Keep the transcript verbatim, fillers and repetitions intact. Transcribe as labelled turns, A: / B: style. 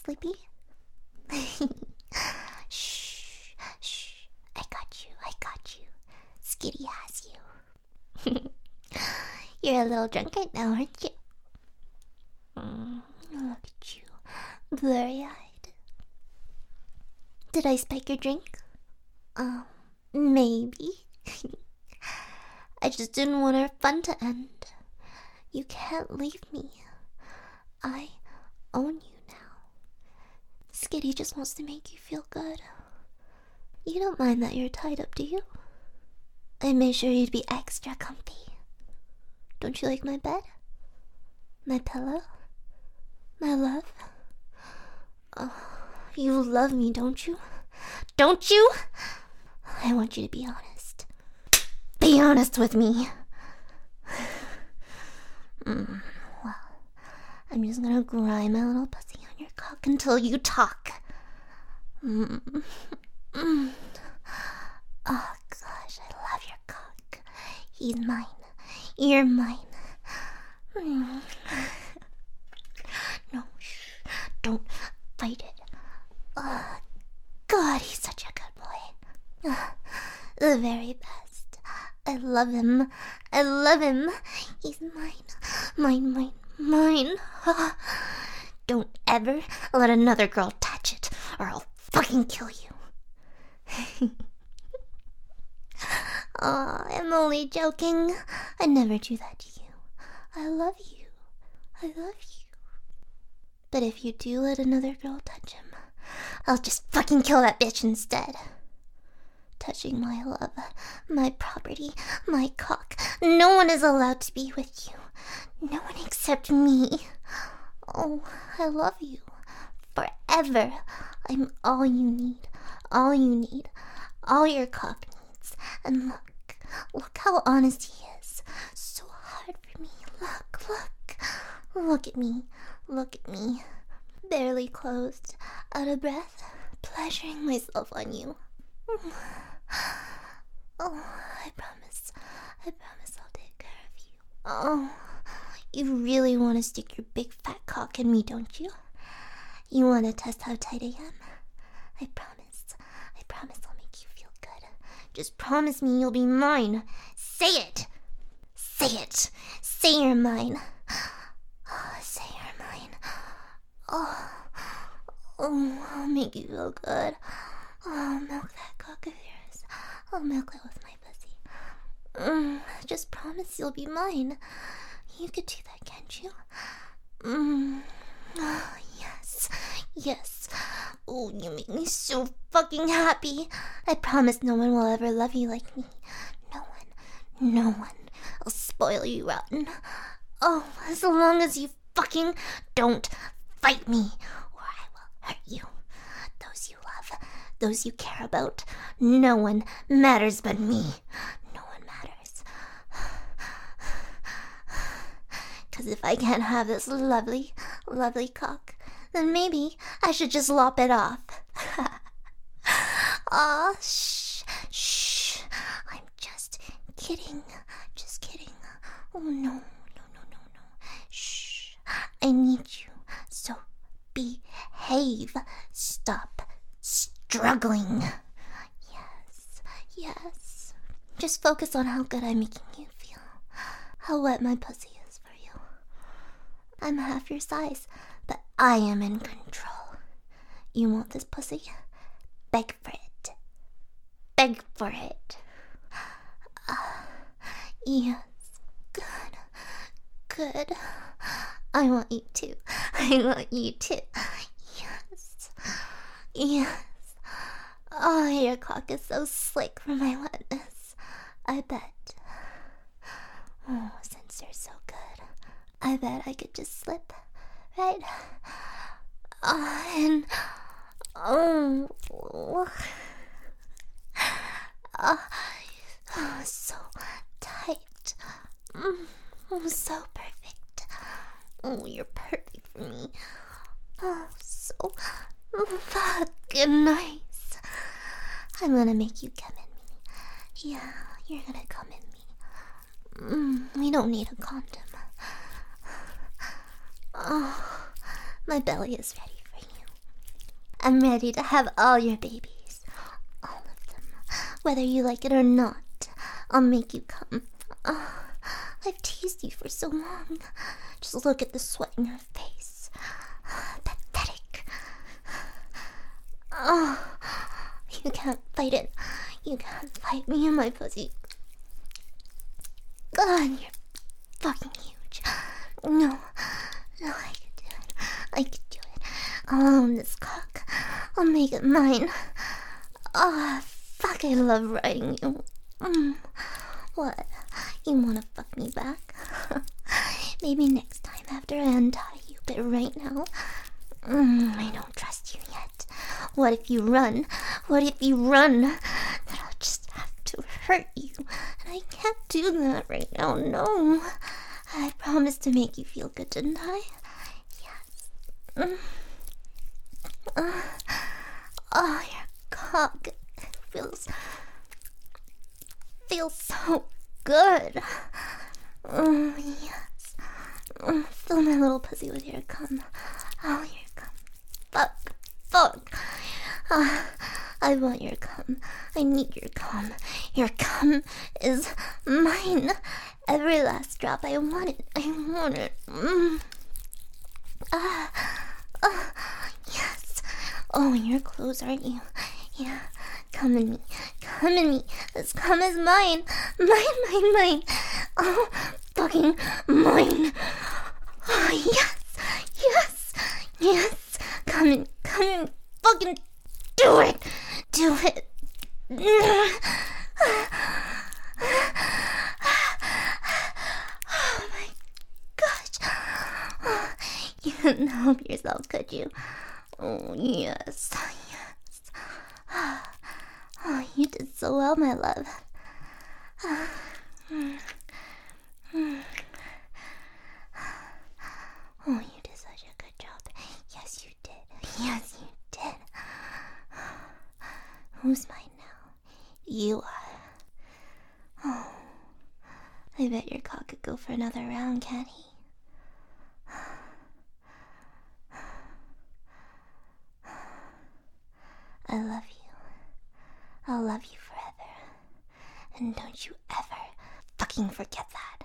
A: sleepy? Shh, shh. I got you, I got you. Skitty has you. You're a little drunk right now, aren't you? Mm, look at you, blurry-eyed. Did I spike your drink? Um, maybe. I just didn't want our fun to end. You can't leave me. I own you now. Skitty just wants to make you feel good. You don't mind that you're tied up, do you? I made sure you'd be extra comfy. Don't you like my bed? My pillow? My love? Oh, you love me, don't you? Don't you? I want you to be honest. Be honest with me. Mm, well, I'm just gonna grind my little pussy on your cock until you talk. Mm. Mm. Oh gosh, I love your cock. He's mine. You're mine. Mm. No, shh. Don't fight it. Oh, God, he's such a good boy. Uh, the very best. I love him. I love him. He's mine. Mine, mine, mine. Don't ever let another girl touch it, or I'll fucking kill you. Aw, I'm only joking. I never do that to you. I love you. I love you. But if you do let another girl touch him, I'll just fucking kill that bitch instead. Touching my love, my property, my cock. No one is allowed to be with you. No one except me. Oh, I love you. Forever. I'm all you need. All you need. All your cock needs. And look, look how honest he is. So hard for me. Look, look. Look at me. Look at me. Barely closed. Out of breath. Pleasuring myself on you. Oh, I promise. I promise I'll take care of you. Oh, you really want to stick your big fat cock in me, don't you? You want to test how tight I am? I promise. I promise I'll make you feel good. Just promise me you'll be mine. Say it! Say it! Say you're mine. Oh, say you're mine. Oh, oh, I'll make you feel good. Oh, milk that cock of yours. I'll milk it with my pussy. Mm, just promise you'll be mine. You could do that, can't you? Mm. Oh, yes. Yes. Oh, you make me so fucking happy. I promise no one will ever love you like me. No one. No one. I'll spoil you rotten. Oh, as long as you fucking don't fight me, or I will hurt you. Those you love, those you care about, no one matters but me. No one matters. Cause if I can't have this lovely, lovely cock, then maybe I should just lop it off. Aw, shh, shh. I'm just kidding. Just kidding. Oh no, no, no, no, no. Shh. I need you. So behave. Stop struggling. Yes, yes. Just focus on how good I'm making you feel. How wet my pussy is for you. I'm half your size, but I am in control. You want this pussy? Beg for it. Beg for it. Uh, yes. Good. Good. I want you to. I want you to. Yes. Yes. Oh, your cock is so slick for my wetness. I bet. Oh, since you're so good, I bet I could just slip, right? Oh, and oh, oh, oh, so tight. Mm, oh, so perfect. Oh, you're perfect for me. Oh, so fucking nice. I'm gonna make you come in me. Yeah, you're gonna come in me. Mm, we don't need a condom. Oh, my belly is ready for you. I'm ready to have all your babies. All of them. Whether you like it or not. I'll make you come. Oh, I've teased you for so long. Just look at the sweat in your face. Pathetic. Oh, you can't fight it. You can't fight me and my pussy. God, you're fucking huge. No, no, I could do it. I could do it. I'll own this cock. I'll make it mine. Ah, oh, fuck, I love riding you. Mm. What? You wanna fuck me back? Maybe next time after I untie you, but right now, mm, I don't trust you yet. What if you run? What if you run? Then I'll just have to hurt you. And I can't do that right now, no. I promised to make you feel good, didn't I? Yes. Mm. Uh, oh, your cock feels... feels so good. Oh, yes. Oh, fill my little pussy with your cum. Oh, your cum. Fuck. Fuck. Uh, I want your cum. I need your cum. Your cum is mine. Every last drop. I want it. I want it. Mm. Uh, uh, yes. Oh, in your clothes, aren't you? Yeah. Come in me. Come in me. This cum is mine. Mine, mine, mine. Oh, fucking mine. Oh, yes. Yes. Yes. Come in. Come in. Fucking do it. Do it. Oh my gosh. You couldn't help yourself, could you? Oh, yes. Yes. Oh, you did so well, my love. Oh, you did such a good job. Yes, you did. Yes, you did. Who's mine now? You are. Oh, I bet your cock could go for another round, can't he? I love you. I'll love you forever. And don't you ever fucking forget that.